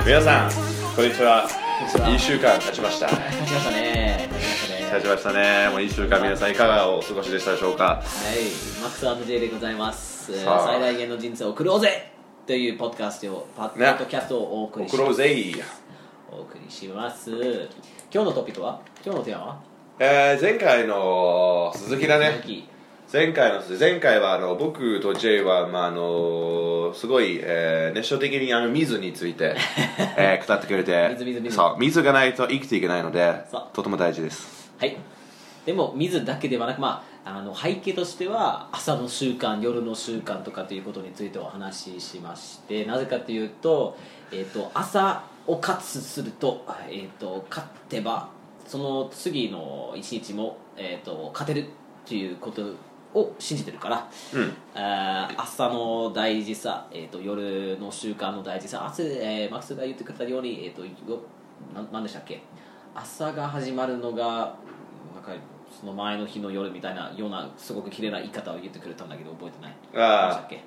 皆さんこんにちは。1週間経ちました。 経ちましたね。 経ちましたね。もう1週間皆さんいかがお過ごしでしたでしょうか。 はい、マックス&J でございます。 さあ最大限の人生を送ろうぜというポッドキャストをお送りし送ろうぜ。 ます。今日のトピックは、今日のテーマは、 前回の続きだね。前回は僕と J は、すごい、熱唱的に水について、語ってくれてそう水がないと生きていけないのでとても大事です。 はい。でも水だけではなく、背景としては朝の習慣、夜の習慣とかということについてお話ししまして、なぜかというと、朝を勝つすると、勝てばその次の一日も、勝てるということを信じてるから、朝の大事さ、夜の習慣の大事さ、マックスが言ってくれたように、何でしたっけ、朝が始まるのがなんかその前の日の夜みたいなようなすごく綺麗な言い方を言ってくれたんだけど覚えてない。何でしたっけ。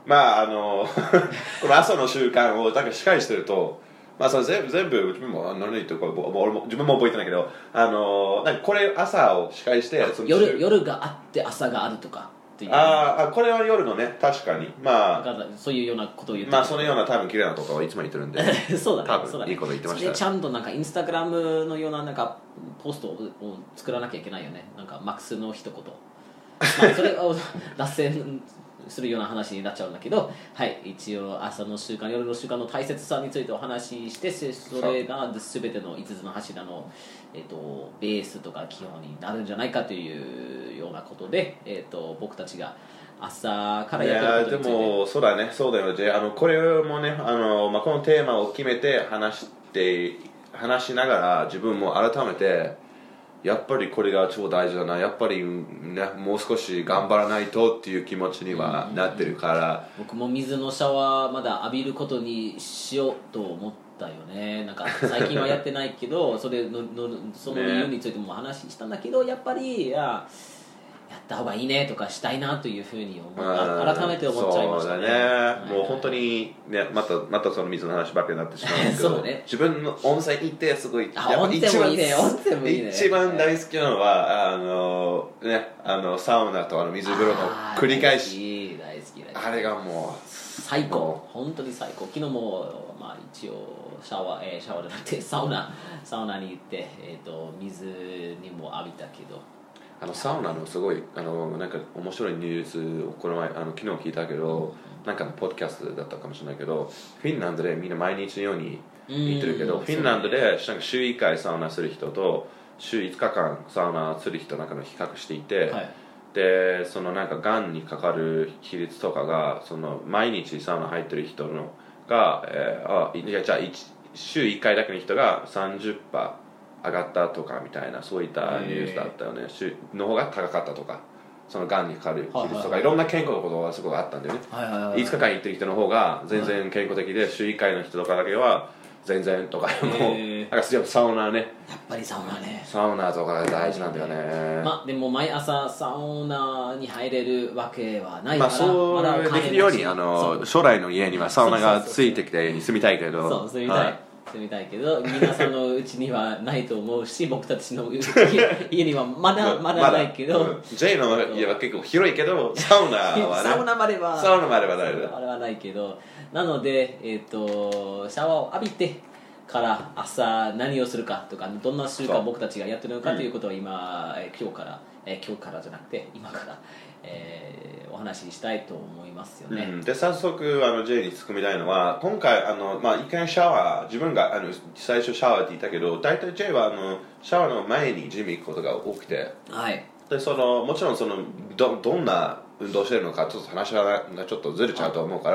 この朝の習慣をだからしっかりしてると、それ全部自分も何言ってるか俺も自分も覚えてないけど、なんかこれ朝をしっかりして夜があって朝があるとかっていう、 これは夜のね、確かにそういうようなことを言ってそのような多分綺麗なとかはいつも言ってるんでそうだね、 多分いいこと言ってました。 でちゃんとなんかインスタグラムのようななんかポストを作らなきゃいけないよね。なんかマックスの一言それを脱線するような話になっちゃうんだけど、はい、一応朝の習慣、夜の習慣の大切さについてお話しして、それが全ての5つの柱の、ベースとか基本になるんじゃないかというようなことで、僕たちが朝からやってることについて。 でもそうだよ。でこれもねこのテーマを決めて話しながら自分も改めてやっぱりこれが超大事だな、やっぱり、ね、もう少し頑張らないとっていう気持ちにはなってるから、 僕も水のシャワーまだ浴びることにしようと思ったよね。なんか最近はやってないけどその理由についても話したんだけど、やっぱりやった方がいいねとかしたいなというふうに改めて思っちゃいましたね。 そうだね、もう本当に、ね、またその水の話ばっかりになってしまうんですけど自分の温泉行ってすごい一番大好きなのはサウナと水風呂の繰り返し。 大好きあれがもう最高、本当に最高。昨日も、一応シャワーじゃなくてサウナに行って、水にも浴びたけど、 サウナのすごいなんか面白いニュースをこの前昨日聞いたけど、なんかのポッドキャストだったかもしれないけど、フィンランドでみんな毎日のように行ってるけど、フィンランドでなんか週1回サウナする人と週5日間サウナする人なんかの比較していて、でそのなんかがんにかかる比率とかがその毎日サウナ入ってる人のが、じゃあ週1回だけの人が 30% 上がったとかみたいな、そういったニュースだったよね。の方が高かったとか、そのがんにかかる比率とか、いろんな健康のことがすごいあったんだよね。5日間行ってる人の方が全然健康的で、週1回の人とかだけは全然とか、もうなんかサウナね、 やっぱりサウナとかが大事なんだよね。 でも毎朝サウナに入れるわけはないから、 そうできるように将来の家にはサウナがついてきて家に住みたいけど、 そう住みたいけど、皆さんのうちにはないと思うし、僕たちの家にはまだないけど、 J の家は結構広いけど、サウナはねサウナまではないけど、なので、シャワーを浴びてから朝何をするかとか、どんな習慣僕たちがやってるのかということを今日からじゃなくて今から、お話ししたいと思いますよね。 で早速J に突っ込みたいのは、今回一回シャワー、自分が最初シャワーって言ったけど、大体 J はシャワーの前にジム行くことが多くて、でもちろんどんな運動してるのかちょっと話がちょっとずれちゃうと思うから、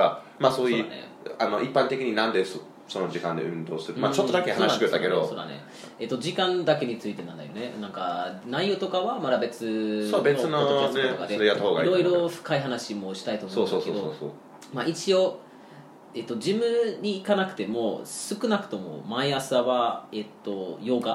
そういう一般的になんでその時間で運動する、ちょっとだけ話してくれたけど、 時間だけについてなんだよね。なんか内容とかはまだ別のポッドキャストとかでいろいろ深い話もしたいと思うんだけど、一応ジムに行かなくても少なくとも毎朝はヨガ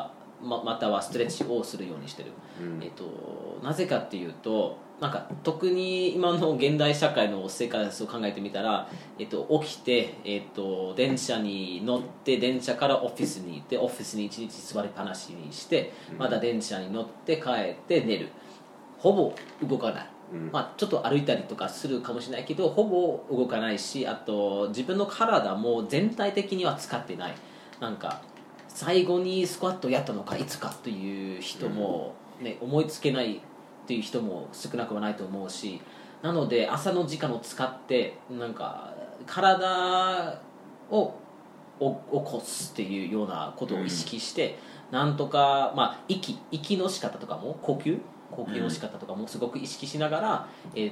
またはストレッチをするようにしてる、なぜかっていうとなんか特に今の現代社会の生活を考えてみたら、起きて、電車に乗って電車からオフィスに行ってオフィスに一日座りっぱなしにしてまた電車に乗って帰って寝る、ほぼ動かない、ちょっと歩いたりとかするかもしれないけどほぼ動かないし、あと自分の体も全体的には使ってない。なんか最後にスクワットやったのかいつかという人も、思いつけないっていう人も少なくはないと思うし、なので朝の時間を使ってなんか体を起こすっていうようなことを意識して、なんとか、息の仕方とかも呼吸の仕方とかもすごく意識しながら、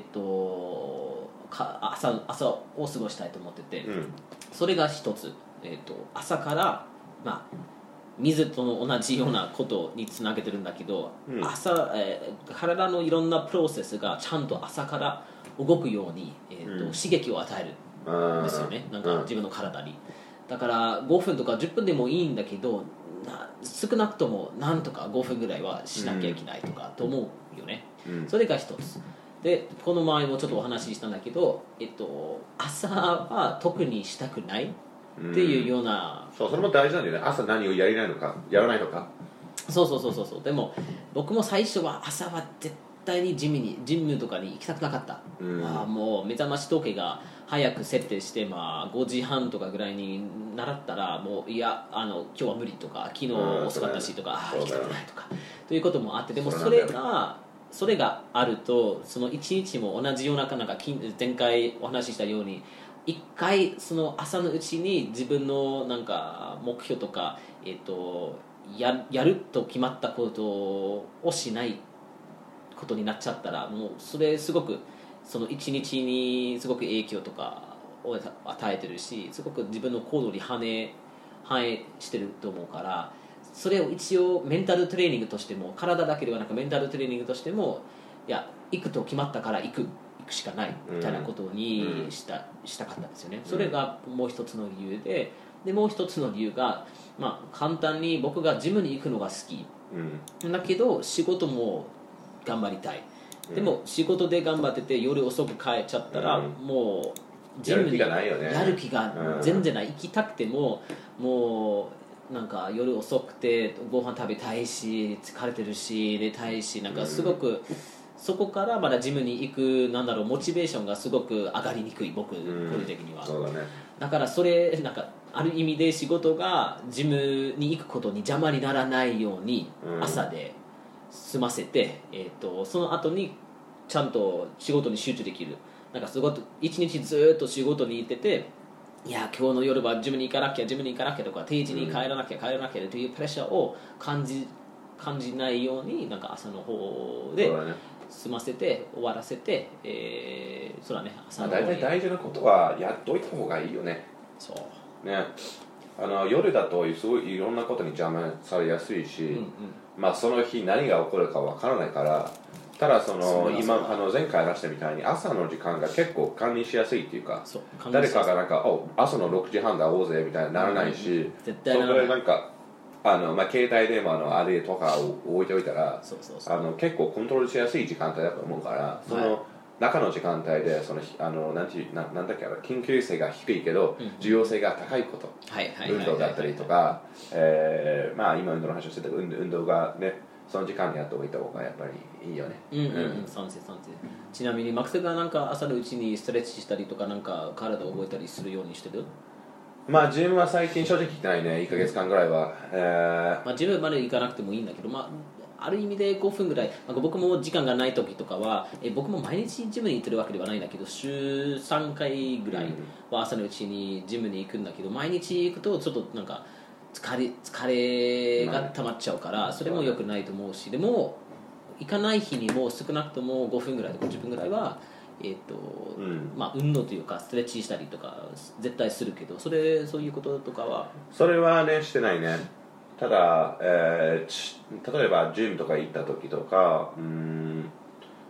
朝を過ごしたいと思ってて、それが一つ、朝から、水と同じようなことにつなげてるんだけど、体のいろんなプロセスがちゃんと朝から動くように、刺激を与えるんですよね、なんか自分の体に。だから5分とか10分でもいいんだけど少なくともなんとか5分ぐらいはしなきゃいけないとかと思うよね、それが一つで、この前もちょっとお話ししたんだけど、朝は特にしたくないっていうような、 それも大事なんだよね。朝何をやらないのかやらないのか。 そうでも僕も最初は朝は絶対にジムとかに行きたくなかった、もう目覚まし時計が早く設定して、5時半とかぐらいに習ったらもういや今日は無理とか昨日遅かったしとか、行きたくないとかということもあって、でもそれがあるとその一日も同じような、なんか前回お話ししたように一回その朝のうちに自分のなんか目標とか、やると決まったことをしないことになっちゃったら、もうそれすごくその一日にすごく影響とかを与えてるし、すごく自分の行動に反映してると思うから、それを一応メンタルトレーニングとしても、体だけではなくメンタルトレーニングとしても、いや行くと決まったから行くしかないみたいなことにしたかったんですよね。それがもう一つの理由で、もう一つの理由が、簡単に僕がジムに行くのが好き、だけど仕事も頑張りたい、でも仕事で頑張ってて夜遅く帰っちゃったら、もうジムにやる気が全然ない、行きたくてももうなんか夜遅くてご飯食べたいし疲れてるし寝たいし、なんかすごく、そこからまだジムに行くモチベーションがすごく上がりにくい、僕個人的には。 そうだね。 だからそれなんかある意味で仕事がジムに行くことに邪魔にならないように朝で済ませて、その後にちゃんと仕事に集中できる。なんかすごく一日ずっと仕事に行ってて、いや今日の夜はジムに行かなきゃとか定時に帰らなきゃというプレッシャーを感じないように、なんか朝の方で済ませて終わらせて、そうだね、朝の方に大体大事なことはやっといた方がいいよね。 そうね、夜だとすごいいろんなことに邪魔されやすいし、その日何が起こるかわからないから。ただ今前回話したみたいに朝の時間が結構管理しやすいっていうか、誰かがなんか朝の6時半だおうぜみたいにならないし、 絶対ならない。 それなんか携帯電話のあれとかを置いておいたら結構コントロールしやすい時間帯だと思うから、その中の時間帯でなんだっけ、緊急性が低いけど重要性が高いこと、運動だったりとか、今運動の話をしてたけど運動がねその時間にやっておいた方がやっぱりいいよね。 賛成。ちなみにマクセがなんか朝のうちにストレッチしたりとか、なんか体を動いたりするようにしてる？ ジムは最近正直行ってないね。1ヶ月間ぐらいは、 ジムまで行かなくてもいいんだけど、ある意味で5分ぐらい、僕も時間がない時とかは、僕も毎日ジムに行ってるわけではないんだけど、週3回ぐらいは朝のうちにジムに行くんだけど、毎日行くとちょっとなんか疲れが溜まっちゃうから、それも良くないと思うし、でも行かない日にも少なくとも5分ぐらいとか10分ぐらいは、運動というかストレッチしたりとか絶対するけど、そういうこととかはそれはねしてないね。ただ、例えばジムとか行った時とか、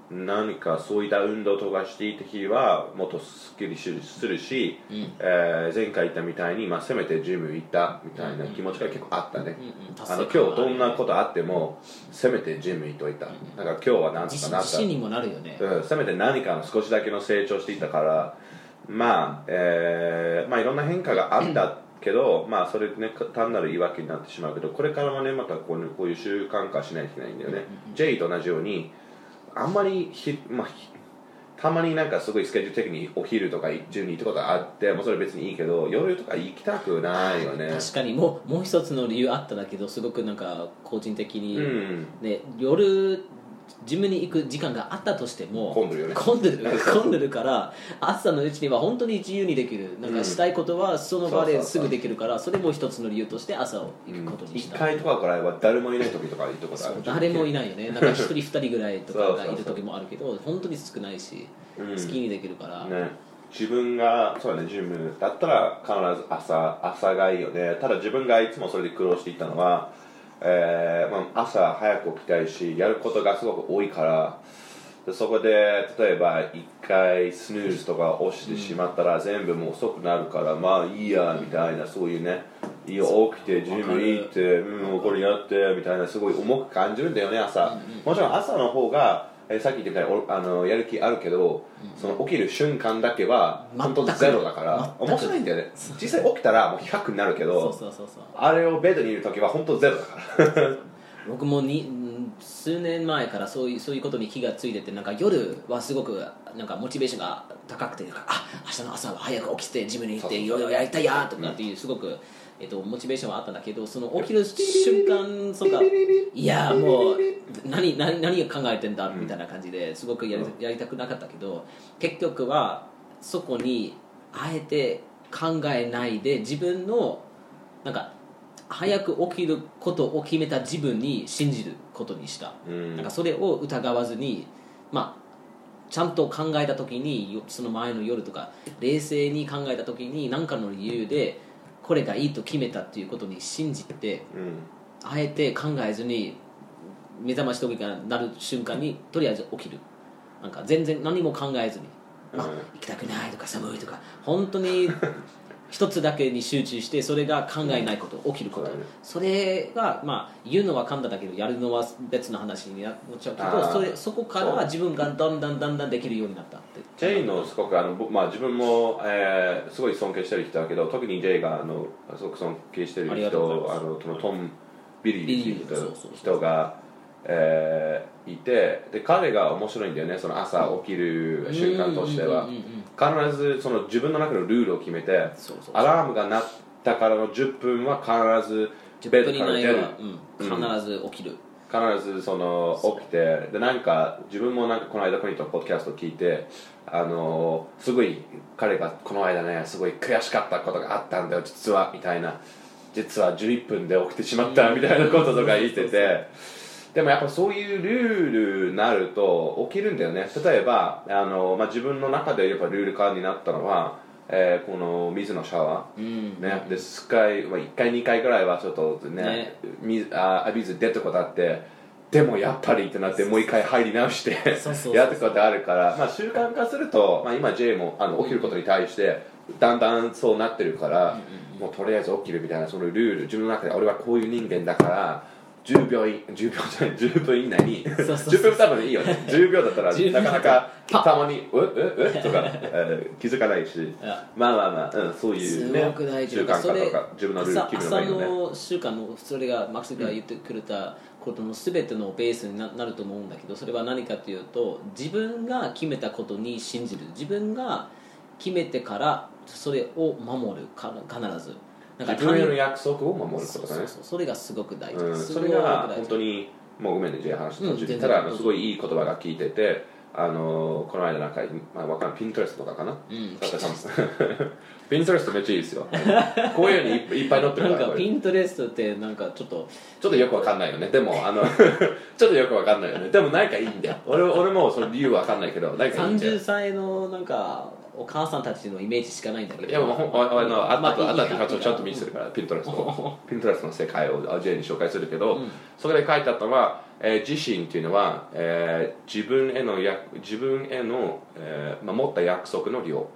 何かそういった運動とかしていた日はもっとすっきりするし、前回言ったみたいに、せめてジム行ったみたいな気持ちが結構あったね、今日どんなことあってもせめてジム行っといた、だから今日は何とかなった、 自信にもなるよね、 せめて何かの少しだけの成長していたから、いろんな変化があったけど、それね単なる言い訳になってしまうけど、これからはねまたこういう習慣化しないといけないんだよね、J と同じようにあんまりたまになんかすごいスケジュール的にお昼とか中に行くことがあってもうそれ別にいいけど、夜とか行きたくないよね。 確かにもう一つの理由あったんだけど、すごくなんか個人的に、ね、夜ジムに行く時間があったとしても混んでるよね、 混んでるから朝のうちには本当に自由にできる、なんかしたいことはその場ですぐできるから、それも一つの理由として朝を行くことにした。 1回とかくらいは誰もいない時とか行ったことある。 誰もいないよね、なんか1人2人ぐらいとかがいる時もあるけど本当に少ないし、好きにできるから、 自分がそうだね、ジムだったら必ず朝がいいよね。ただ自分がいつもそれで苦労していたのは、朝早く起きたいしやることがすごく多いから、そこで例えば1回スヌーズとか押してしまったら全部もう遅くなるから、いいやみたいな、そういうね、いいよ起きてジム行って、これやってみたいな、すごい重く感じるんだよね朝。もちろん朝の方がさっき言ったようにやる気あるけど、その起きる瞬間だけは本当ゼロだから面白いんだよね。実際起きたらもう100になるけど、あれをベッドにいる時は本当ゼロだから僕も数年前からそういうことに気がついてて、なんか夜はすごくなんかモチベーションが高くて、明日の朝は早く起きてジムに行っていろいろやりたいやとかっていうすごくモチベーションはあったんだけど、その起きる瞬間とか、いやもう何が考えてんだみたいな感じですごくやりたくなかったけど、結局はそこにあえて考えないで自分のなんか早く起きることを決めた自分に信じることにした、なんかそれを疑わずに、ちゃんと考えた時にその前の夜とか冷静に考えた時に何かの理由でこれがいいと決めたっていうことに信じて、あえて考えずに目覚まし時計が鳴る瞬間にとりあえず起きる、なんか全然何も考えずに、行きたくないとか寒いとか本当に一つだけに集中して、それが考えないこと、起きること、それが言うのは簡単だけどやるのは別の話になっちゃうけど、そこから自分がだんだんできるようになったって。 ジェイのすごく自分も、すごい尊敬してる人だけど、特にジェイがすごく尊敬してる人、トム・ビリーっていう人がいて、で彼が面白いんだよね、その朝起きる習慣としては。必ずその自分の中のルールを決めて、アラームが鳴ったからの10分は必ずベッドから出る、 必ず起きる、 必ずその起きて、でなんか自分もなんかこの間この人のポッドキャストを聞いて、すごい彼がこの間ねすごい悔しかったことがあったんだよ実はみたいな、実は11分で起きてしまったみたいなこととか言ってて、でもやっぱそういうルールになると起きるんだよね。例えば自分の中でやっぱルール化になったのは、この水のシャワー、ね、で1回2回ぐらいはちょっとね浴びず出たことあって、でもやっぱりってなってもう1回入り直してやったことあるから、習慣化すると、今 J も起きることに対してだんだんそうなってるから、もうとりあえず起きるみたいなそのルール、自分の中で俺はこういう人間だから10分以内に10分多分いいよね。10秒だったらなかなかたまにとか気づかないし、そういうね習慣化とか自分のルール決めるのがいいよね。 朝の習慣のそれがマックスが言ってくれたことの全てのベースになると思うんだけど、それは何かというと、自分が決めたことに信じる、自分が決めてからそれを守る、必ず自分への約束を守ることだね。 それがすごく大事、 それが本当にもうごめんね、J 話の途中で、ただすごいいい言葉が聞いてて、この間なんか、わかんない、ピントレストとかかな、ピントレストめっちゃいいですよ。こういうのにいっぱい載ってるから。 なんかピントレストってなんかちょっとよくわかんないよね。でもちょっとよくわかんないよね。でもなんかいいんだよ。俺もその理由わかんないけど、なんかいいんだよ。 30歳のなんかお母さんたちのイメージしかないんだけど、 いやもうあとちゃんと見せるから、ピントレストの世界を J に紹介するけど、そこで書いてあったのは、 自信っていうのは、自分への、持った約束の量。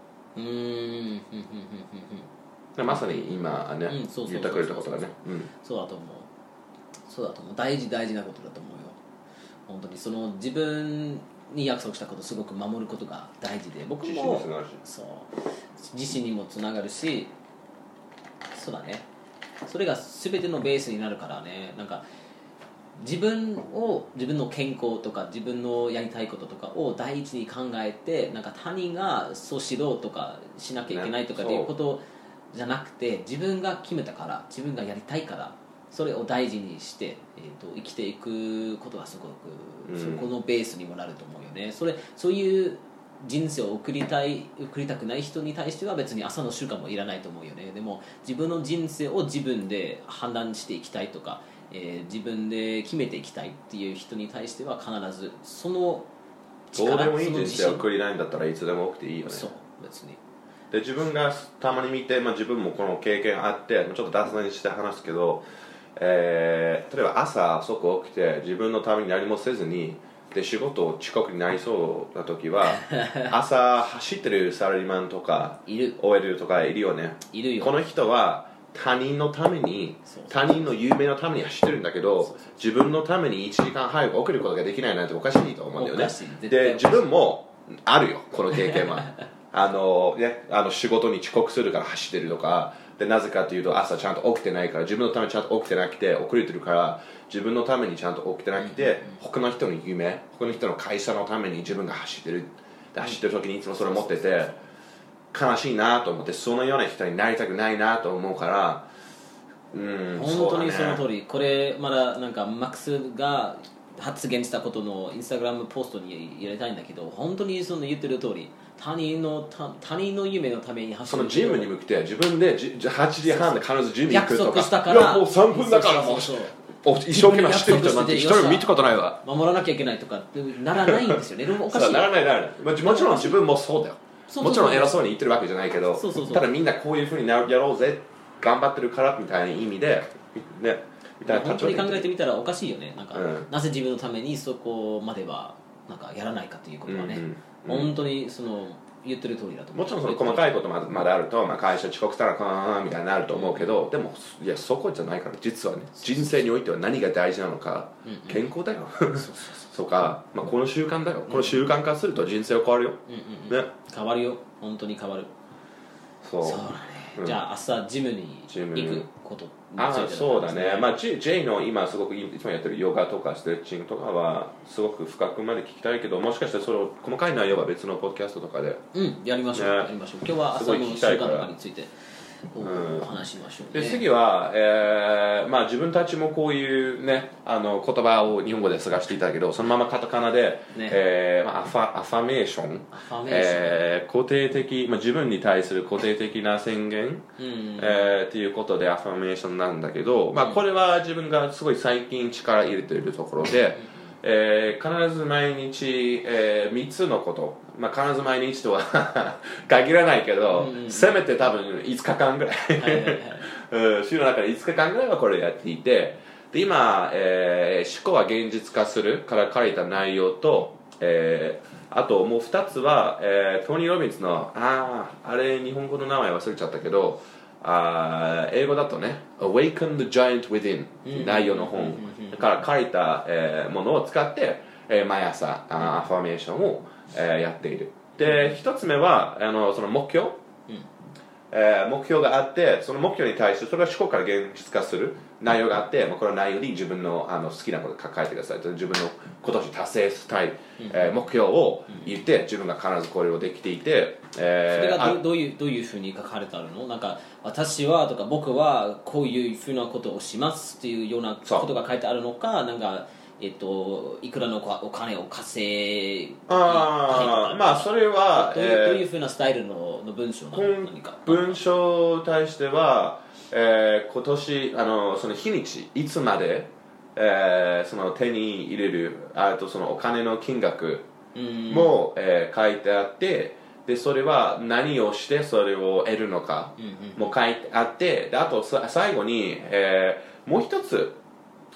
まさに今ね、言ってくれたことだね。 そうだと思う。大事なことだと思うよ。本当にその自分に約束したことをすごく守ることが大事で、僕も自信にもつながるし、そうだね。それが全てのベースになるからね。なんか自分の健康とか自分のやりたいこととかを第一に考えて、なんか他人がそうしろとかしなきゃいけないとかっていうことじゃなくて、自分が決めたから、自分がやりたいからそれを大事にして、生きていくことがすごく、そこのベースにもなると思うよね。そういう人生を送りたくない人に対しては別に朝の習慣もいらないと思うよね。でも自分の人生を自分で判断していきたいとか、自分で決めていきたいっていう人に対しては必ずそのどうでもいい人生を送りないんだったらいつでも多くていいよね。 そう、別にで自分がたまに見て、自分もこの経験あってちょっと脱線して話すけど、例えば朝遅く起きて自分のために何もせずにで仕事遅刻になりそうな時は朝走ってるサラリーマンとかOL とかいるよね。 いるよ。 この人は他人のために他人の夢のために走ってるんだけど、自分のために1時間早く起きることができないなんておかしいと思うんだよね。で自分もあるよこの経験は仕事に遅刻するから走ってるとかで、なぜかというと朝ちゃんと起きてないから、自分のためにちゃんと起きてなくて遅れてるから、自分のためにちゃんと起きてなくて、他の人の夢、他の人の会社のために自分が走ってる時にいつもそれを持ってて悲しいなと思って、そのような人になりたくないなと思うから、 本当にその通り。これまだなんかマックスが発言したことのインスタグラムポストに入れたいんだけど、本当にその言ってる通り、他人の夢のために走る。 そのジムに向けて自分で8時半で必ずジムに行くとか、 約束したから、 いやもう3分だからもう一生懸命走ってる人なんて一人も見たことないわ。 守らなきゃいけないとかならないんですよね。おかしい。 ならないもちろん自分もそうだよ。もちろん偉そうに言ってるわけじゃないけど、ただみんなこういうふうにやろうぜ頑張ってるからみたいな意味でね、みたいな本当に考えてみたらおかしいよね。なんか、なぜ自分のためにそこまではなんかやらないかということはね、本当にその言ってる通りだと思う。 もちろんその細かいことまであると、会社遅刻したらみたいになると思うけど、でもいやそこじゃないから、実はね人生においては何が大事なのか、健康だよとか、この習慣だよ、この習慣化すると人生は変わるよ、ね、 変わるよ、本当に変わる。そうだね。じゃあ朝ジムに行くことについて、 そうだね。J の今すごくいつもやってるヨガとかストレッチングとかはすごく深くまで聞きたいけど、もしかしたらその細かい内容は別のポッドキャストとかでやりましょう、やりましょう。今日は朝の習慣とかについてお話しましょうね。 で次は、自分たちもこういうね言葉を日本語で探していたけど、そのままカタカナで、アファメーション、固定的、自分に対する固定的な宣言、っていうことでアファメーションなんだけど、これは自分がすごい最近力入れているところで、必ず毎日、3つのこと、必ず毎日とは限らないけど、せめて多分5日間ぐらい週の中で5日間ぐらいはこれやっていて、で今、思考は現実化するから書いた内容と、あともう2つは、トニー・ロビンスのあれ日本語の名前忘れちゃったけど、英語だとね Awaken the Giant Within 内容の本から書いた、ものを使って、毎朝アファメーションを、やっている。で1つ目はその目標、目標があって、その目標に対してそれは思考から現実化する内容があって、この内容に自分の、好きなことを書いてください。自分の今年達成したい、目標を言って自分が必ずこれをできていて、 それがどういうふうに書かれてあるの？なんか私はとか僕はこういうふうなことをしますっていうようなことが書いてあるのか、なんかいくらのお金を稼いそれはどういうふうなスタイルの文章なの？何か文章に対しては、今年その日にちいつまで、その手に入れるそのお金の金額も、書いてあって、でそれは何をしてそれを得るのかも書いてあって、であと最後に、もう一つ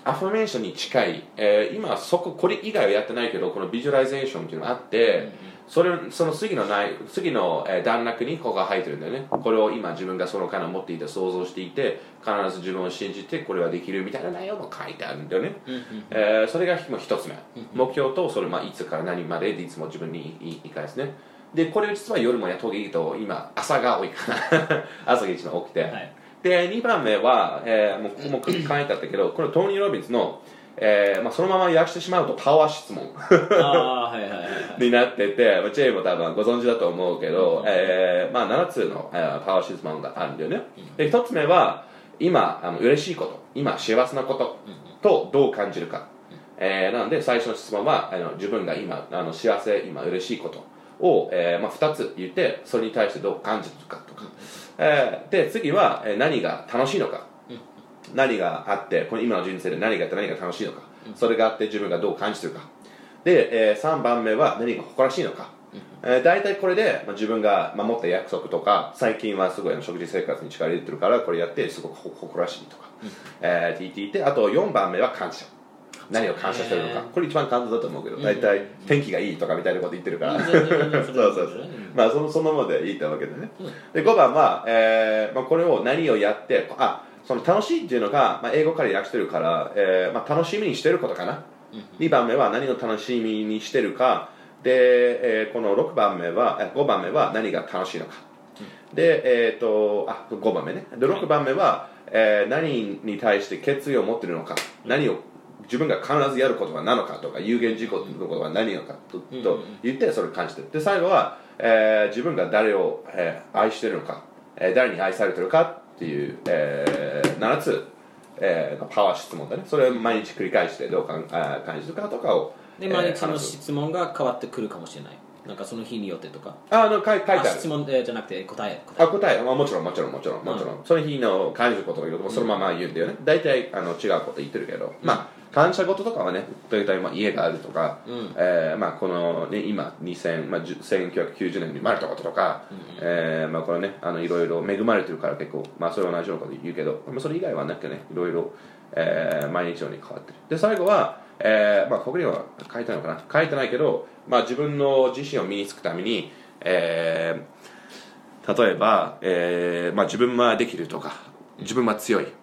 アファメーションに近い、今これ以外はやってないけど、このビジュアライゼーションっていうのがあって、その次の段落にここが入ってるんだよね。これを今自分がその持っていて想像していて、必ず自分を信じてこれはできるみたいな内容も書いてあるんだよね。それがもう一つ目、目標とそれ、いつから何まででいつも自分に言い返すね。でこれ実は夜もやった方がいいと、今朝が多いから朝が一番多くて、はい、で2番目は、もうここも書いてあったけど、これトーニー・ロビンスのそのまま訳してしまうとパワー質問になってて、ジェイも多分ご存知だと思うけど、7つのパワー質問があるんだよね。で1つ目は今嬉しいこと、今幸せなこととどう感じるか、なので最初の質問は自分が今幸せ、今嬉しいことを、2つ言って、それに対してどう感じるかとか、で次は何が楽しいのか、何があって、この今の人生で何があって何が楽しいのか、それがあって自分がどう感じてるかで、3番目は何が誇らしいのか、大体これで、自分が守った約束とか、最近はすごい食事生活に力入れてるからこれやってすごく誇らしいとか、って言っていて、あと4番目は感謝、何を感謝してるのか、これ一番簡単だと思うけど、大体天気がいいとかみたいなこと言ってるからそうそのままでいいってわけでね。で5番は、これを何をやってその楽しいっていうのが、英語から訳してるから、楽しみにしてることかな。2番目は何を楽しみにしてるかで、この5番目は何が楽しいのかで、5番目ね。で6番目は、何に対して決意を持っているのか、何を自分が必ずやることは何のかとか、有言実行ということは何なのかと言ってそれを感じてる。で最後は、自分が誰を、愛しているのか、誰に愛されているかっていう、7つ、パワー質問だね。それを毎日繰り返してどう感じるかとかをで毎日の質問が変わってくるかもしれない。なんかその日によってとか。 書いてある。 質問、じゃなくて答え。 答え、もちろん、その日の感じることをそのまま言うんだよね。大体違うこと言ってるけど、感謝事とかはね、大体家があるとか、このね今1990年に生まれたこととか、これねいろいろ恵まれてるから結構それは同じようなこと言うけど、それ以外はなくてね、いろいろ毎日のように変わってる。で最後はここには書いてないのかな、書いてないけど、自分の自身を身につくために、例えば、自分はできるとか、自分は強い、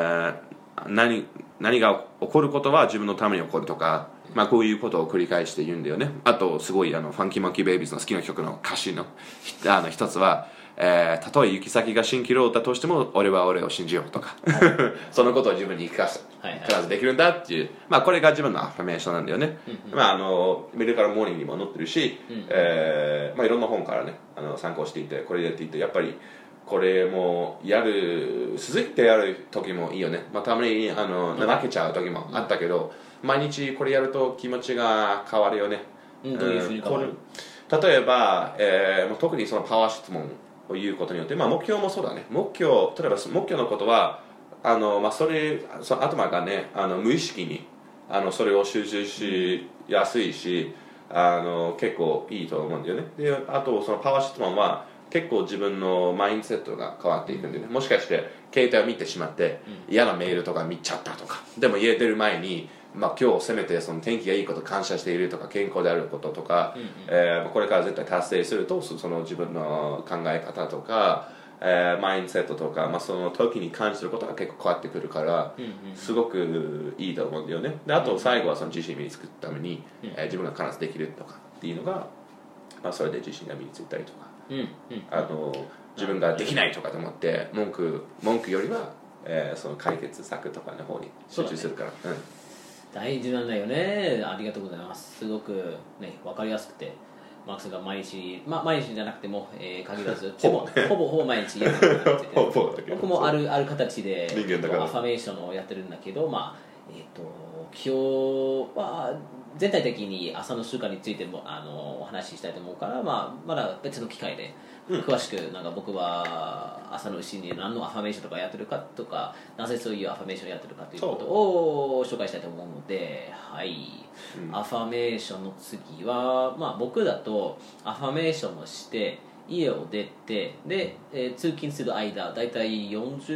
何が起こることは自分のために起こるとか、こういうことを繰り返して言うんだよね。あとすごいファンキーモンキーベイビーズの好きな曲の歌詞の一つは、たとえ行き先が蜃気楼だとしても俺は俺を信じようとかそのことを自分に言い聞かせ必ずできるんだっていう、これが自分のアファメーションなんだよね。メルカラモーニングにも載ってるし、いろんな本からね参考していて、これやっていて、やっぱりこれも続いてやる時もいいよね。たまに負けちゃう時もあったけど、毎日これやると気持ちが変わるよね。 どういうふうに変わる？ 例えば、特にそのパワー質問を言うことによって、目標もそうだね。例えば目標のことはその頭がね無意識にそれを集中しやすいし、結構いいと思うんだよね。であとそのパワー質問は結構自分のマインドセットが変わっていくんでね。もしかして携帯を見てしまって嫌なメールとか見ちゃったとか、でも家出る前に、今日せめてその天気がいいこと感謝しているとか、健康であることとか、これから絶対達成するとその自分の考え方とか、マインドセットとか、その時に感じることが結構変わってくるから、すごくいいと思うんだよね。であと最後はその自信身につくために、自分が必ずできるとかっていうのが、それで自信が身についたりとか、自分ができないとかと思って文句よりは、その解決策とかの方に集中するから、 大事なんだよね。ありがとうございます。すごくね分かりやすくて、マックスが毎日じゃなくても、限らずほぼ毎日やってるなって僕もある形でアファメーションをやってるんだけど、今日は全体的に朝の習慣についてもお話ししたいと思うから、まだ別の機会で詳しくなんか僕は朝のうちに何のアファメーションとかやってるかとか、なぜそういうアファメーションをやってるかということを紹介したいと思うので、はい、アファメーションの次は、僕だとアファメーションをして家を出てで、通勤する間だいたい40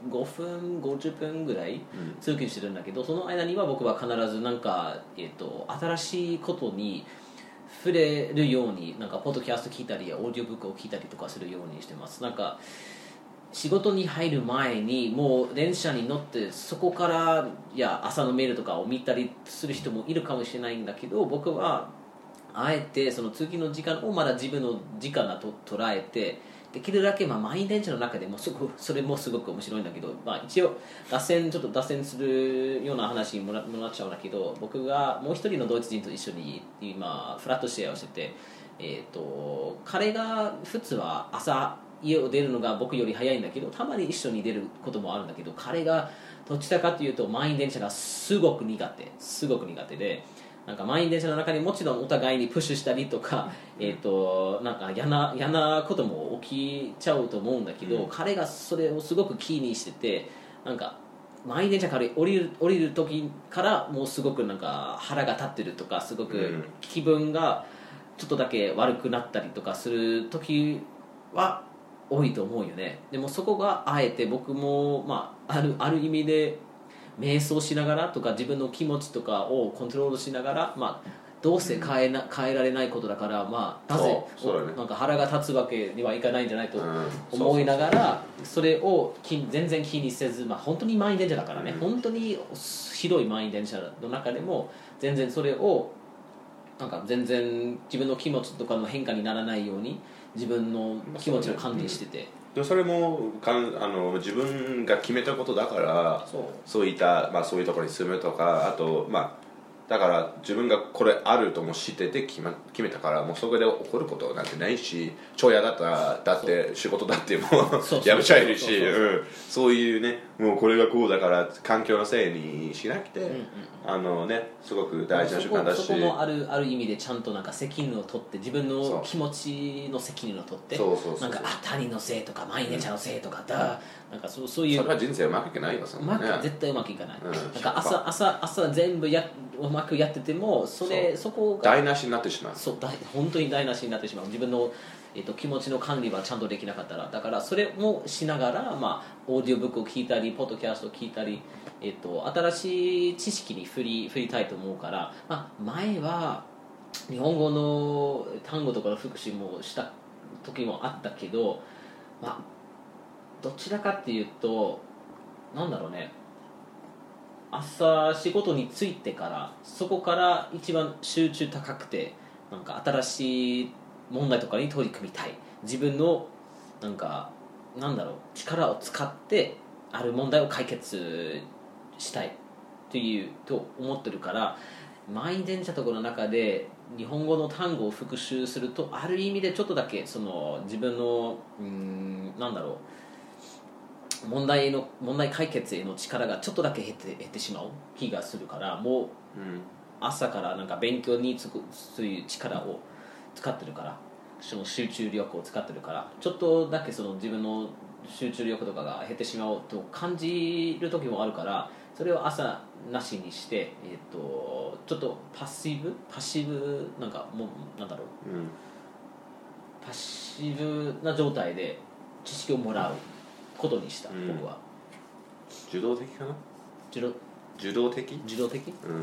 5分50分ぐらい通勤してるんだけど、その間には僕は必ずなんか、新しいことに触れるようになんかポッドキャスト聞いたりオーディオブックを聞いたりとかするようにしてます。なんか仕事に入る前にもう電車に乗ってそこから朝のメールとかを見たりする人もいるかもしれないんだけど、僕はあえてその通勤の時間をまだ自分の時間だと捉えて、できるだけ満員電車の中でもそれもすごく面白いんだけど、一応ちょっと脱線するような話にもなっちゃうんだけど、僕がもう一人のドイツ人と一緒に今フラットシェアをしてて、彼が普通は朝家を出るのが僕より早いんだけど、たまに一緒に出ることもあるんだけど、彼がどちらかというと満員電車がすごく苦手で、なんか満員電車の中にもちろんお互いにプッシュしたりとか、なんか嫌なことも起きちゃうと思うんだけど、彼がそれをすごく気にしてて、なんか満員電車から降りる時からもうすごくなんか腹が立ってるとか、すごく気分がちょっとだけ悪くなったりとかする時は多いと思うよね。でもそこがあえて僕も、ある意味で瞑想しながらとか自分の気持ちとかをコントロールしながら、どうせ変えられないことだから、なぜなんか腹が立つわけにはいかないんじゃないと思いながら、それを全然気にせず、本当に満員電車だからね、本当に広い満員電車の中でも全然それをなんか全然自分の気持ちとかの変化にならないように自分の気持ちを管理してて、 それも自分が決めたことだから、そういった、そういうところに住むとか、あとだから自分がこれあるとも知ってて決めたから、もうそこで起こることなんてないし、超嫌だったらだって仕事だってもうやめちゃえるし、そういうね、もうこれがこうだから環境のせいにしなくて、すごく大事な習慣だし、 そこもある意味でちゃんとなんか責任を取って、自分の気持ちの責任を取って、なんか他人のせいとか満員電車のせいとかなんかそういう、 それは人生うまくいかないよ、 絶対うまくいかない。なんか朝全部うまくやっててもそこが台無しになってしまう。 本当に台無しになってしまう。自分の気持ちの管理はちゃんとできなかったら、だからそれもしながら、オーディオブックを聞いたりポッドキャストを聞いたり、新しい知識に振りたいと思うから、前は日本語の単語とかの復習もした時もあったけど、どちらかっていうとなんだろうね、朝仕事に着いてからそこから一番集中高くて、なんか新しい問題とかに取り組みたい、自分のなんか力を使ってある問題を解決したいと思ってるから、満員電車とかの中で日本語の単語を復習すると、ある意味でちょっとだけその自分の問題解決への力がちょっとだけ減ってしまう気がするから、もう朝からなんか勉強にそういう力を使ってるから、その集中力を使ってるから、ちょっとだけその自分の集中力とかが減ってしまうと感じる時もあるから、それを朝なしにして、ちょっとパッシブなんかもうパッシブな状態で知識をもらうことにした、僕は。 受動的かな。受動的、 受動的、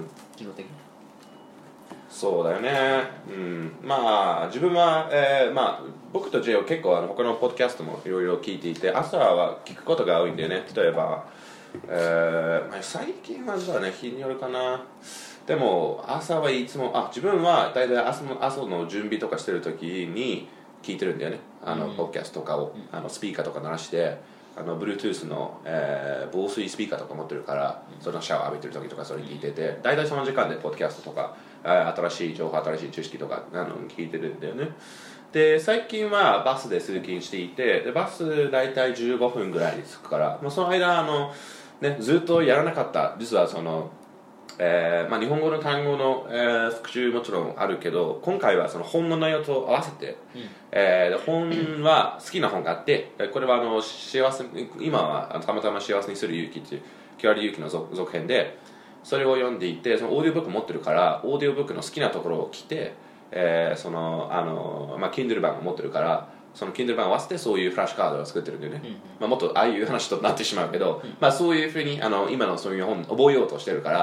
そうだよね。自分は、僕とジェイは結構他のポッドキャストもいろいろ聞いていて、朝は聞くことが多いんだよね。例えば、最近は日によるかな。でも朝はいつも自分は大体朝の準備とかしてる時に聞いてるんだよね。ポッドキャストとかをスピーカーとか鳴らして、Bluetooth の、防水スピーカーとか持ってるから、そのシャワー浴びてる時とかそれ聞いてて、大体その時間でポッドキャストとか新しい情報、新しい知識とか聞いてるんだよね。で最近はバスで通勤していて、でバス大体15分ぐらいに着くから、その間ずっとやらなかった、実はその日本語の単語の、復習もちろんあるけど、今回はその本の内容と合わせて、本は好きな本があって、これは今はたまたま幸せにする勇気っていう木割勇気の続編で、それを読んでいて、そのオーディオブック持ってるから、オーディオブックの好きなところを着て、Kindle 版を持ってるから、 その Kindle 版合わせてそういうフラッシュカードを作ってるんだよね、 うんまあ、もっとああいう話となってしまうけど、まあ、そういうふうに今のそういう本覚えようとしてるから、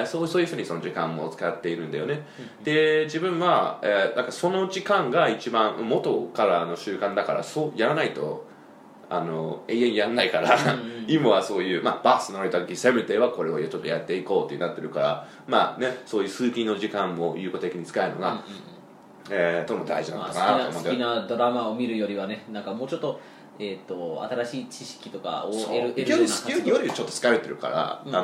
そういうふうにその時間も使っているんだよね、で自分は、なんかその時間が一番元からの習慣だからそうやらないと永遠やんないから、今はそういう、まあ、バス乗るときせめてはこれをちょっとやっていこうってなってるから、まあね、そういう通勤の時間も有効的に使えるのが、とても大事なのかなと思うんだよ。 好きなドラマを見るよりはね、なんかもうちょっと、新しい知識とかを得るような活動。 夜ちょっと疲れてるから、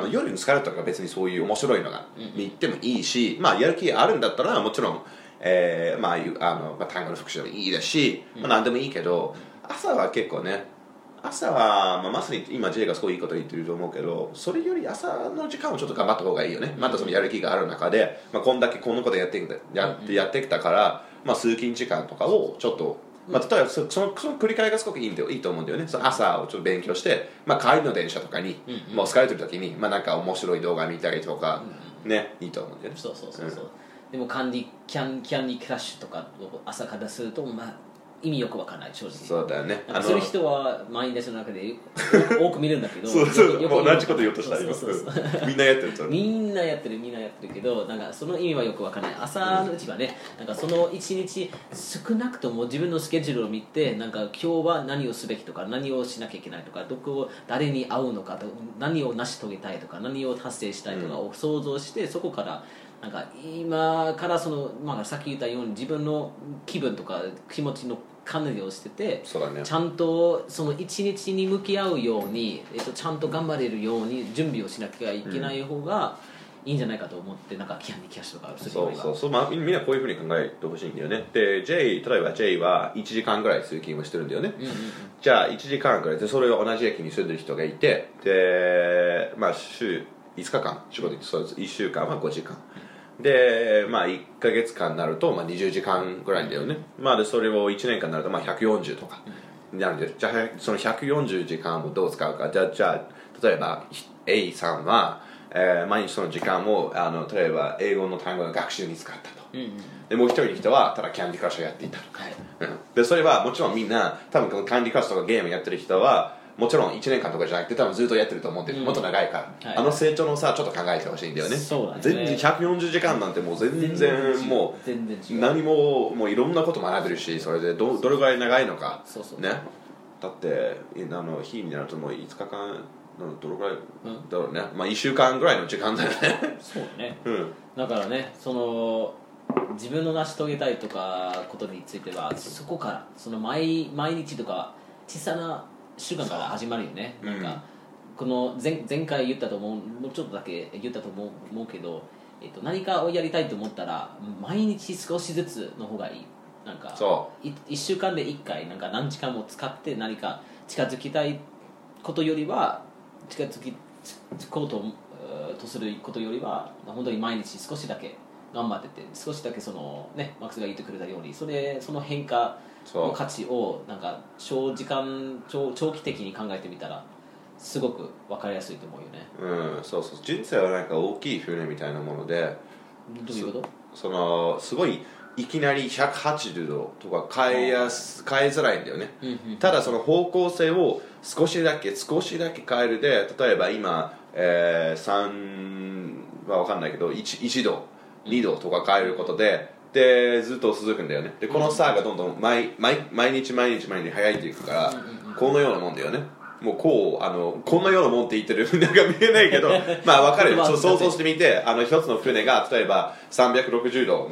夜に疲れたから別にそういう面白いのが見てもいいし、まあ、やる気あるんだったらもちろん、まあ、単語の復習でもいいですし、まあ、何でもいいけど、朝は結構ね、朝は、まあ、まさに今 J がすごいいいこと言ってると思うけど、それより朝の時間をちょっと頑張った方がいいよね。またそのやる気がある中で、まあ、こんだけこんなことやってきたから、まあ、通勤時間とかをちょっと、まあ、例えばその繰り返しがすごくいいと思うんだよね。その朝をちょっと勉強して、まあ、帰りの電車とかに、もう疲れてる時に、まあ、なんか面白い動画見たりとか、ね、いいと思うんだよね。 そう、でもキャンディークラッシュとかを朝からすると、まあ意味よくわからない、正直。 そうだよね。 する人は満員電車の中で多く見るんだけどそうもう同じこと言おうとした今みんなやってるとみんなやってるけど、なんかその意味はよくわからない。朝のうちはね、なんかその一日少なくとも自分のスケジュールを見て、なんか今日は何をすべきとか、何をしなきゃいけないとか、誰に会うのかとか、何を成し遂げたいとか、何を達成したいとかを想像して、そこからなんか今からまあ、さっき言ったように自分の気分とか気持ちの管理をしてて、 そうだね、 ちゃんとその一日に向き合うように、ちゃんと頑張れるように準備をしなきゃいけない方がいいんじゃないかと思って、なんかキャンディーキャッシュとかするよりはそう、まあ、みんなこういうふうに考えてほしいんだよね。で例えば J は1時間ぐらい通勤をしてるんだよね、じゃあ1時間ぐらいでそれを同じ駅に住んでる人がいて、で、まあ、週5日間仕事にそうです。1週間は5時間で、まあ、1ヶ月間になると、まあ、20時間ぐらいだよね、まあ、でそれを1年間になると、まあ、140とかになるんで、じゃあその140時間をどう使うか。じゃあ例えば A さんは、毎日その時間を例えば英語の単語の学習に使ったと、でもう一人の人はただキャンディークラッシュをやっていたとか、でそれはもちろんみんな多分このキャンディークラッシュとかゲームやってる人はもちろん1年間とかじゃなくて多分ずっとやってると思ってる、もっと長いから、成長の差ちょっと考えてほしいんだよね。 そうだね、 全然140時間なんてもう全然もう何ももういろんなこと学べるし、それでどれぐらい長いのかね。だって日になるともう5日間どれぐらいだろうね、まあ1週間ぐらいの時間だよね。 そうね、だからね、その自分の成し遂げたいとかことについてはそこからその毎日とか小さな習慣から始まるよね。なんかこの前回言ったと思う、もうちょっとだけ言ったと思うけど、何かをやりたいと思ったら毎日少しずつの方がいい。なんか1週間で1回なんか何時間も使って何か近づきたいことよりは近づこうとすることよりは本当に毎日少しだけ頑張ってて、少しだけそのねマックスが言ってくれたようにその変化の価値をなんか長期的に考えてみたらすごく分かりやすいと思うよね。 そう人生はなんか大きい船みたいなもので、 どういうこと？ すごいいきなり180度とか変えづらいんだよね、ただその方向性を少しだけ変えるで、例えば今、3は分かんないけど 1度2度とか変えることでずっと続くんだよね。でこの差がどんどん毎日早いっていくから、このようなもんだよね。もうこんなようなもんって言ってるなんか見えないけどまあ分かるよ。想像してみて一つの船が例えば360度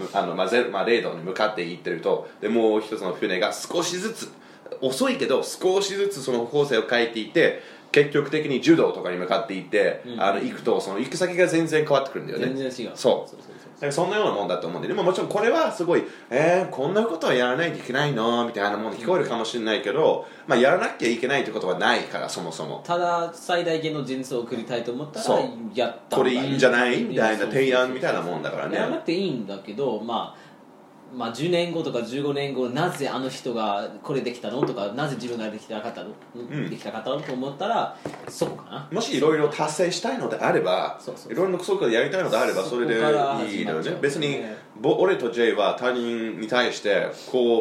0度に向かっていってると、でもう一つの船が少しずつ遅いけど少しずつその方向性を変えていって結局的に10度とかに向かっていって、行くとその行く先が全然変わってくるんだよね。 全然違う。 そうだからそんなようなもんだと思うんで、でももちろんこれはすごいこんなことはやらないといけないのみたいなものに聞こえるかもしれないけど、まあ、やらなきゃいけないってことはないから、そもそもただ最大限の人生を送りたいと思ったらやったこれいいんじゃないみたいな提案みたいなもんだからね。 やらなくていいんだけど、まあ10年後とか15年後なぜあの人がこれできたのとか、なぜ自分ができなかったのと思ったらそこかな。 もしいろいろ達成したいのであれば、いろいろそういうことやりたいのであればそれでいいだよね。別に俺と J は他人に対してこう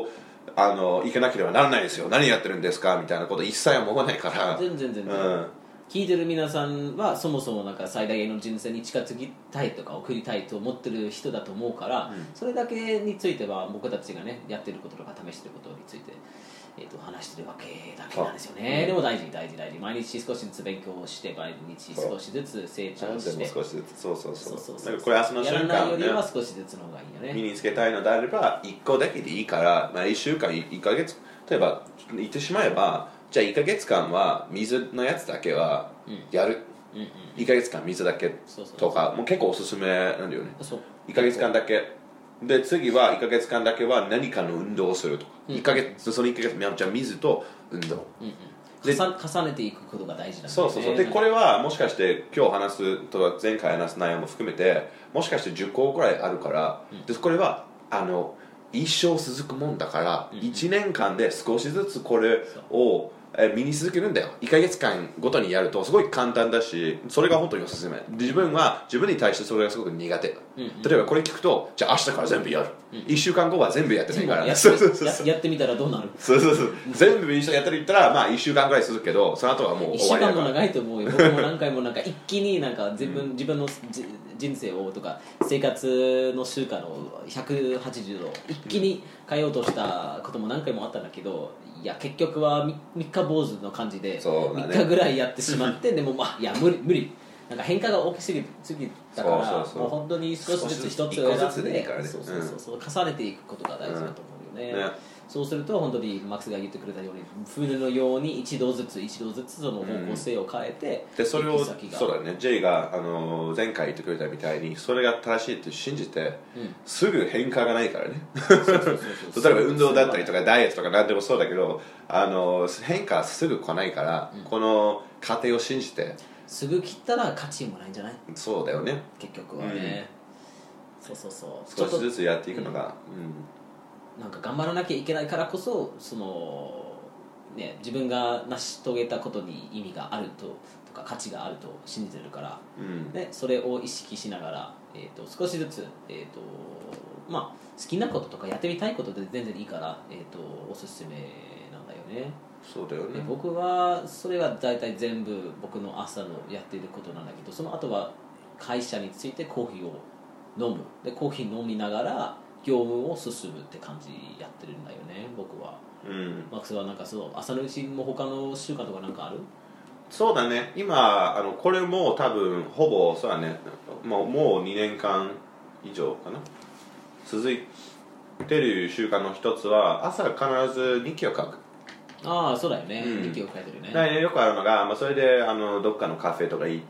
行かなければならないですよ、何やってるんですかみたいなこと一切思わないから。 全然、聞いてる皆さんはそもそもなんか最大限の人生に近づきたいとか送りたいと思ってる人だと思うから、それだけについては僕たちがねやってることとか試してることについて、話してるわけだけなんですよね。でも大事毎日少しずつ勉強をして毎日少しずつ成長して、 少しずつそうそうこれ朝の習やらない慣をねよりは少しずつの方がいいよね。 身につけたいのであれば1個だけでいいから、1週間1ヶ月例えば言ってしまえば、じゃあ1ヶ月間は水のやつだけはやる、1ヶ月間水だけとかもう結構おすすめなんだよね。1ヶ月間だけで、次は1ヶ月間だけは何かの運動をするとか、1ヶ月その1ヶ月じゃあ水と運動、 重ねていくことが大事なんだよね。 そうでこれはもしかして今日話すとか前回話す内容も含めてもしかして10個ぐらいあるから、でこれは一生続くもんだから、1年間で少しずつこれを身に続けるんだよ。1ヶ月間ごとにやるとすごい簡単だし、それが本当におすすめ。自分に対してそれがすごく苦手、例えばこれ聞くとじゃあ明日から全部やる、1週間後は全部やってないからやってみたらどうなる。 全部一緒にやってる言ったら1週間ぐらい続くけど、その後はもう終わりだから。 1週間も長いと思うよ。僕も何回も一気に自分の人生をとか生活の習慣を180度一気に変えようとしたことも何回もあったんだけど、いや結局は3日坊主の感じで3日ぐらいやってしまってでもいや無理変化が大きすぎたから、もう本当に少しずつ一つを選んで重ねていくことが大事だと思うよね。そうすると本当にマックスが言ってくれたように船のように一度ずつその方向性を変えて、 でそれをそうだね、J が前回言ってくれたみたいにそれが正しいって信じて、すぐ変化がないからね。例えば運動だったりとかダイエットとか何でもそうだけど、変化すぐ来ないから、この過程を信じてすぐ切ったら勝ちもないんじゃない。 そうだよね、 結局はね、そう少しずつやっていくのが、 なんか頑張らなきゃいけないからこそ自分が成し遂げたことに意味があるとか価値があると信じてるから、それを意識しながら、少しずつ、好きなこととかやってみたいことで全然いいから、おすすめなんだよね。 そうだよね。 僕はそれが大体全部僕の朝のやっていることなんだけど、その後は会社についてコーヒーを飲むでコーヒー飲みながら業務を進むって感じやってるんだよね僕は。マックスは朝のうちも他の習慣とかなんかある？ そうだね、今これも多分ほぼそうだね、もう2年間以上かな続いてる習慣の一つは朝必ず日記を書く。 そうだよね、日記を書いてるね。 よくあるのが、それでどっかのカフェとか行って、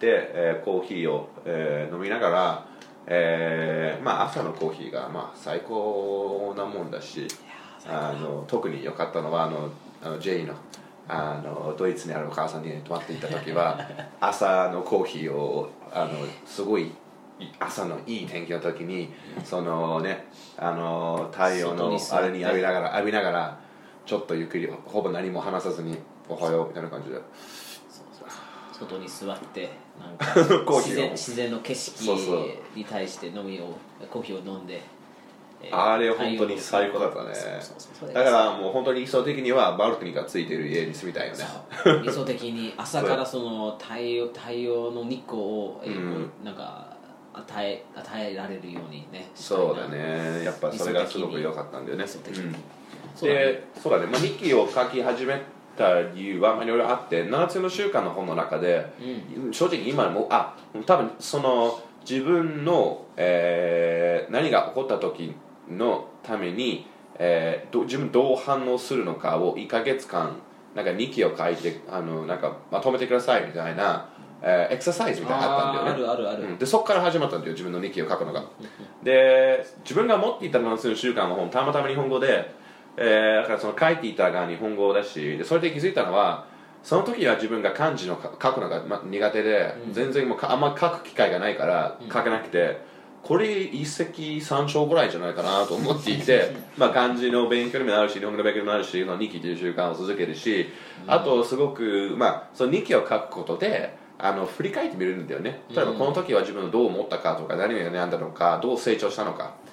コーヒーを、飲みながら、朝のコーヒーが、最高なもんだし、特に良かったのはJ のドイツにあるお母さんに泊まっていた時は朝のコーヒーをすごい朝のいい天気の時にそのね太陽のあれに浴びながらちょっとゆっくりほぼ何も話さずにおはようみたいな感じで外に座って自然の景色に対してコーヒーを飲んで、 あれ本当に最高だったね。だからもう本当に理想的にはバルコニーがついてる家に住みたいよね。 理想的に朝からその太陽の日光を与えられるようにね。 そうだね、やっぱそれがすごく良かったんだよね。そうだね、日記を書き始めた理由はいろいろあって、7つの習慣の本の中で、正直今も多分その自分の、何が起こった時のために、自分どう反応するのかを1ヶ月間日記を書いてまとめてくださいみたいな、エクササイズみたいなのがあったんだよね。 ある、 でそこから始まったんだよ、自分の日記を書くのが。で自分が持っていた7つの習慣の本たまたま日本語で、だからその書いていたが日本語だし、でそれで気づいたのはその時は自分が漢字の書くのが苦手で、全然もうあんま書く機会がないから書けなくて、これ一石三鳥ぐらいじゃないかなと思っていて漢字の勉強にもなるし日本語の勉強にもなるし日記という習慣を続けるし、あとすごくその日記を書くことで振り返ってみるんだよね。例えばこの時は自分のどう思ったかとか何が悩んだのかどう成長したのか、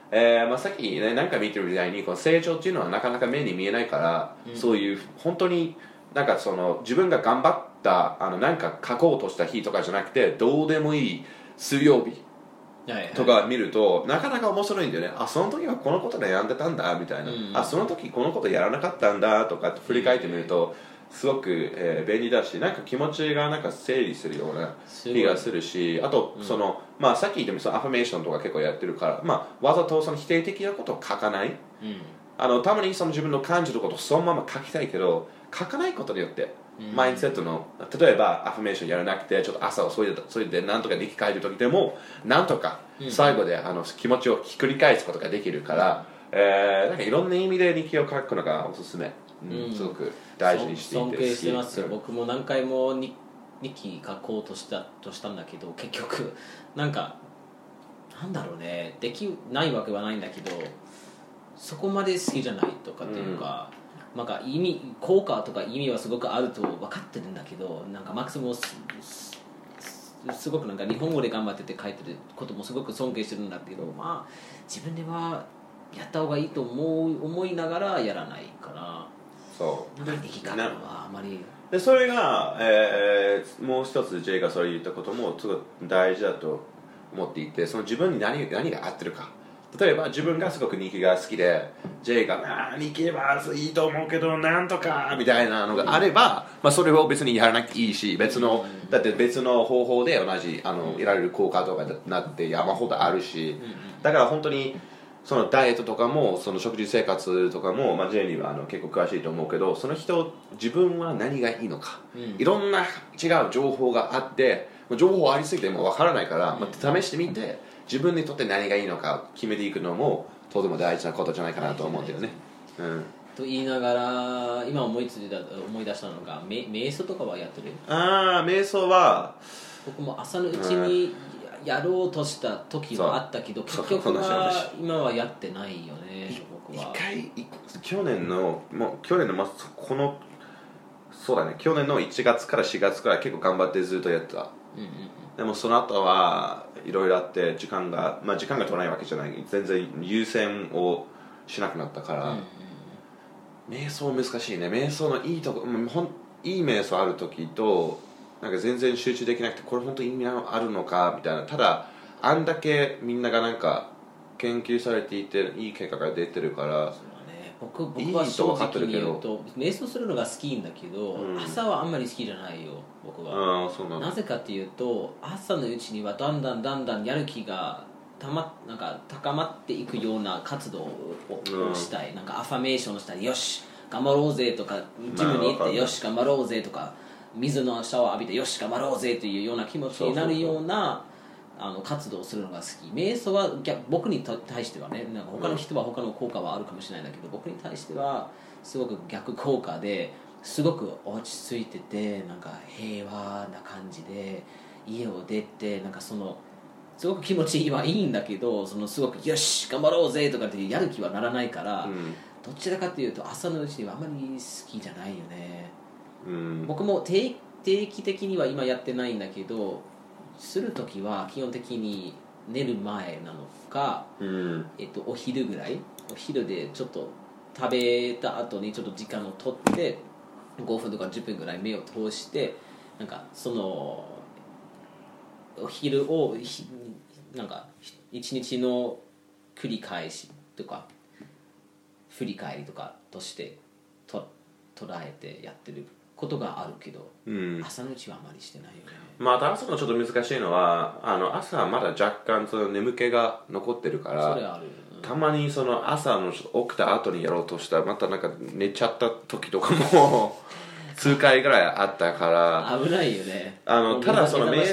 さっきねなんか見てるみたいにこの成長っていうのはなかなか目に見えないから、そういう本当になんかその自分が頑張ったなんか書こうとした日とかじゃなくてどうでもいい水曜日とか見ると、なかなか面白いんだよね。その時はこのこと悩んでたんだみたいな、その時このことやらなかったんだとかって振り返ってみると、すごく、便利だし、なんか気持ちがなんか整理するような気がするし、あとその、さっき言ってもそのアファメーションとか結構やってるから、わざとその否定的なことを書かない、たまにその自分の感じることをそのまま書きたいけど、書かないことによってマインドセットの、例えばアファメーションやらなくてちょっと朝をそれでなんとかでき返る時でもなんとか最後で気持ちをひっくり返すことができるから、なんかいろんな意味で日記を書くのがおすすめ、すごく大事にしていて尊敬してますよ。僕も何回も日記書こうとしたんだけど、結局なんかなんだろうね、できないわけはないんだけど、そこまで好きじゃないとかっていうか、なんか効果とか意味はすごくあると分かってるんだけど、なんかマックスもすごくなんか日本語で頑張ってて書いてることもすごく尊敬してるんだけど、自分ではやった方がいいと思いながらやらないから、 そう生き方はあまりでそれが、もう一つ J がそれ言ったこともすごい大事だと思っていて、その自分に何が合ってるか。例えば自分がすごく日記が好きで J が日記はいいと思うけどなんとかみたいなのがあれば、それを別にやらなくていいし、だって別の方法で同じ得られる効果とかなって山ほどあるし、だから本当にそのダイエットとかもその食事生活とかも、J には結構詳しいと思うけど、その人自分は何がいいのか、いろんな違う情報があって、情報ありすぎてもわからないから、試してみて自分にとって何がいいのか決めていくのもとても大事なことじゃないかなと思うんだよね。 と言いながら今思い出したのが瞑想とかはやってる？ 瞑想は僕も朝のうちにやろうとした時はあったけど、結局は今はやってないよね。僕は去年のこのそうだね、去年の1月から4月くらい結構頑張ってずっとやってた、でもその後はいろいろあって時間が取らないわけじゃない、全然優先をしなくなったから、瞑想難しいね。瞑想のいいとこ、いい瞑想ある時となんか全然集中できなくて、これ本当に意味あるのかみたいな。ただあんだけみんながなんか研究されていていい結果が出てるから、 僕は正直に言うと瞑想するのが好きんだけど、朝はあんまり好きじゃないよ僕は。なぜかっていうと、朝のうちにはだんだんやる気がなんか高まっていくような活動をしたい、なんかアファメーションをしたり、よし頑張ろうぜとか、ジムに行ってよし頑張ろうぜとか、水のシャワー浴びてよし頑張ろうぜというような気持ちになるような活動をするのが好き。瞑想は僕に対してはね、なんか他の人は他の効果はあるかもしれないんだけど、僕に対してはすごく逆効果で、すごく落ち着いてて、なんか平和な感じで家を出て、なんかそのすごく気持ちはいいんだけど、そのすごくよし頑張ろうぜとかっていうやる気はならないから、どちらかというと朝のうちにはあまり好きじゃないよね。僕も定期的には今やってないんだけど、するときは基本的に寝る前なのか、お昼ぐらい、お昼でちょっと食べた後にちょっと時間を取って5分とか10分ぐらい目を通して、なんかそのお昼をなんか一日の繰り返しとか振り返りとかとして捉えてやってることがあるけど、朝のうちはあまりしてないよね。 朝のちょっと難しいのは朝まだ若干その眠気が残ってるから、 それある、 たまにその朝の起きた後にやろうとしたらまたなんか寝ちゃった時とかも数回ぐらいあったから危ないよね。 ただその瞑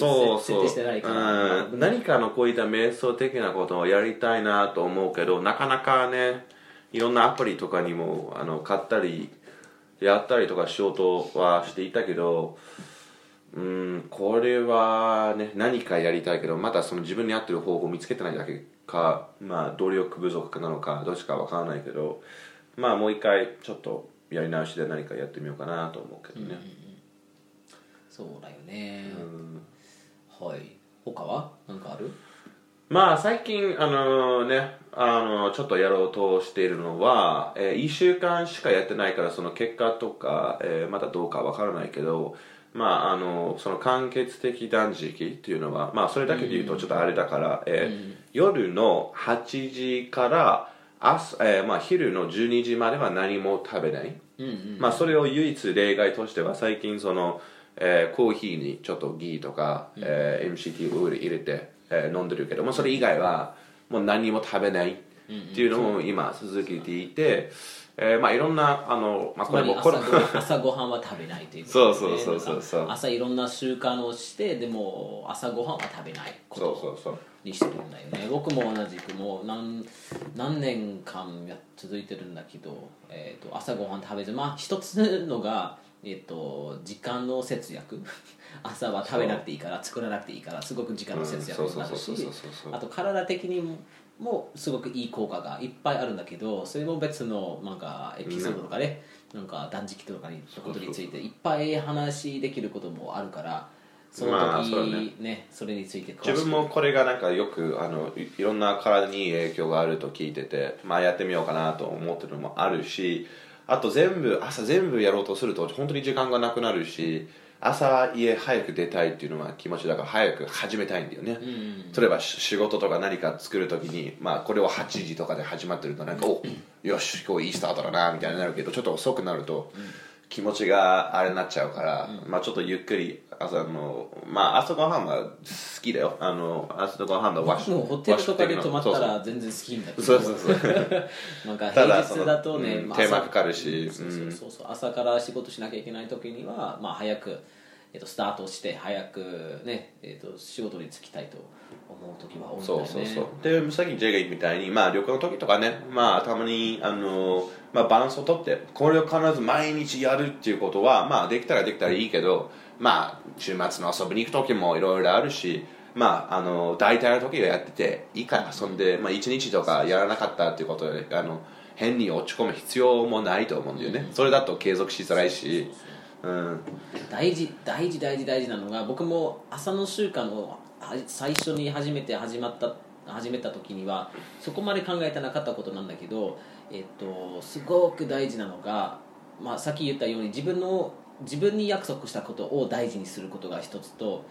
想何かのこういった瞑想的なことをやりたいなと思うけど、なかなかね、いろんなアプリとかにも買ったりやったりとかしようとはしていたけど、これはね何かやりたいけど、まだその自分に合ってる方法を見つけてないだけか、努力不足なのかどっちかわからないけど、もう一回ちょっとやり直しで何かやってみようかなと思うけどね。 そうだよね。はい。他は何かある？ まあ最近ちょっとやろうとしているのは、1週間しかやってないからその結果とか、まだどうかわからないけど、まあその間欠的断食っていうのは、まあそれだけで言うとちょっとあれだから、夜の8時からまあ昼の12時までは何も食べない、まあそれを唯一例外としては最近その、コーヒーにちょっとギーとか、MCT オイル入れて、飲んでるけども、それ以外はもう何も食べないっていうのを今続けていて、まあいろんなまあこれも朝ごはんは食べないということで、ね、そう朝いろんな習慣をしてでも朝ごはんは食べないことにしてるんだよね。僕も同じくもう何年間続いてるんだけど、朝ごはん食べず、まあ一つのが時間の節約朝は食べなくていいから作らなくていいからすごく時間の節約になるし、あと体的にもすごくいい効果がいっぱいあるんだけど、それも別のなんかエピソードとかね、なんか断食とかのことについていっぱい話できることもあるから、その時ね、それについて自分もこれがなんかよくいろんな体に影響があると聞いてて、まあやってみようかなと思ってるのもあるし、あと朝全部やろうとすると本当に時間がなくなるし、朝家早く出たいっていうのは気持ちだから早く始めたいんだよね、例えば仕事とか何か作るときに、まあ、これを8時とかで始まってるとなんか、およし今日いいスタートだなみたいになるけど、ちょっと遅くなると気持ちがあれになっちゃうから、まあ、ちょっとゆっくり朝ごはんは好きだよ。朝ごはんの僕もホテルとかで泊まったら全然好きんだけど、 そうなんか平日だとね、 手間かかるし、 朝から仕事しなきゃいけない時には、まあ、早くスタートして早くね、仕事に就きたいと思う時は多いんだよね。 そうでさっき J が言ったみたいに、まあ、旅行の時とかね、まあ、たまにまあ、バランスをとってこれを必ず毎日やるっていうことは、まあ、できたらいいけど、まあ、週末の遊びに行く時もいろいろあるし、まあ、大体の時はやってていいから遊んで、まあ、1日とかやらなかったっていうことで変に落ち込む必要もないと思うんだよね、それだと継続しづらいし、 大事なのが、僕も朝の習慣を最初に始めた時にはそこまで考えてなかったことなんだけど、すごく大事なのが、まあ、さっき言ったように自分に約束したことを大事にすることが一つと、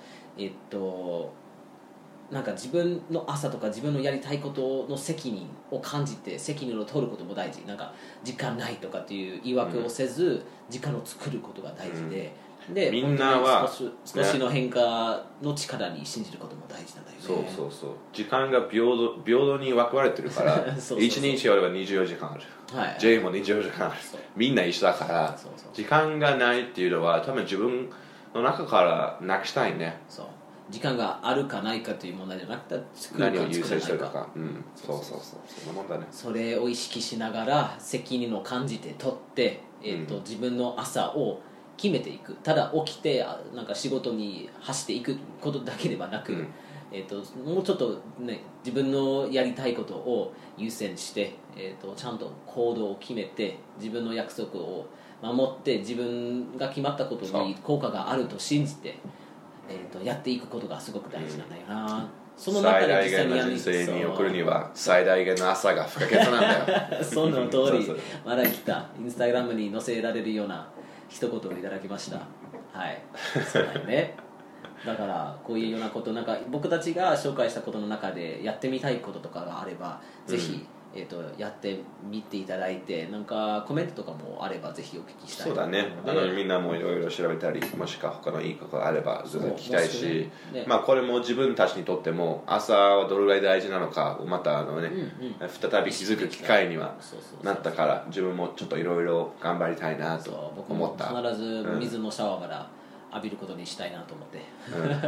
なんか自分の朝とか自分のやりたいことの責任を感じて責任を取ることも大事。なんか時間ないとかっていう言い訳をせず、時間を作ることが大事で、でみんなは少しの変化の力に信じることも大事なんだよね。 そう時間が平等に分かれてるから1日あれば24時間ある、J も24時間ある、みんな一緒だから、時間がないっていうのは多分自分の中からなくしたいね。 時間があるかないかという問題じゃなくて、 何を優先してるか、そんなもんだね。 それを意識しながら責任を感じて取って、自分の朝を決めていく。ただ起きてなんか仕事に走っていくことだけではなく、もうちょっとね、自分のやりたいことを優先して、ちゃんと行動を決めて自分の約束を守って自分が決まったことに効果があると信じて、やっていくことがすごく大事なんだよな。その中で最大限の人生に送るには最大限の朝が不可欠なんだよその通りまだ来た。インスタグラムに載せられるような一言をいただきました。はい、そうだよね。だからこういうようなこと、なんか僕たちが紹介したことの中でやってみたいこととかがあれば、ぜひやってみていただいて、なんかコメントとかもあればぜひお聞きしたい。 そうだね、みんなもいろいろ調べたり、もしくは他のいいことがあればずっと聞きたいし、まあ、これも自分たちにとっても朝はどれぐらい大事なのかまた再び気づく機会にはなったから、自分もちょっといろいろ頑張りたいなと思った。 僕も必ず水のシャワーから浴びることにしたいなと思って、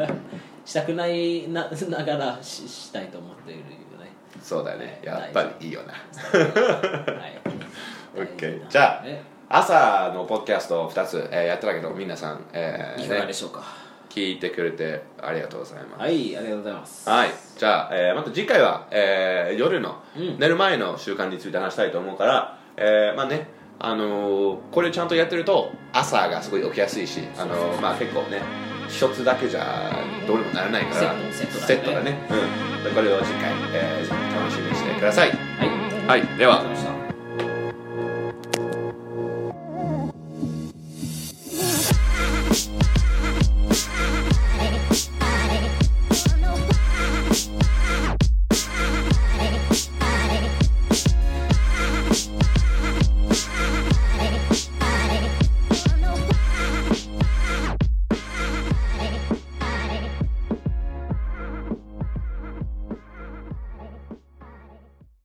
したくないながらしたいと思っているよね。 そうだね、やっぱりいいよな。 OK、 じゃあ朝のポッドキャストを2つ、やってたけど、皆さん、 いかがでしょうか。 聞いてくれてありがとうございます。 はい、ありがとうございます。 はい、じゃあ、また次回は、夜の、寝る前の習慣について話したいと思うから、まあね、これちゃんとやってると朝がすごい起きやすいし、まあ、結構ね一つだけじゃどうにもならないからセットだねこれを次回、楽しみにしてください。 はい、 はい、ではありがとうございました。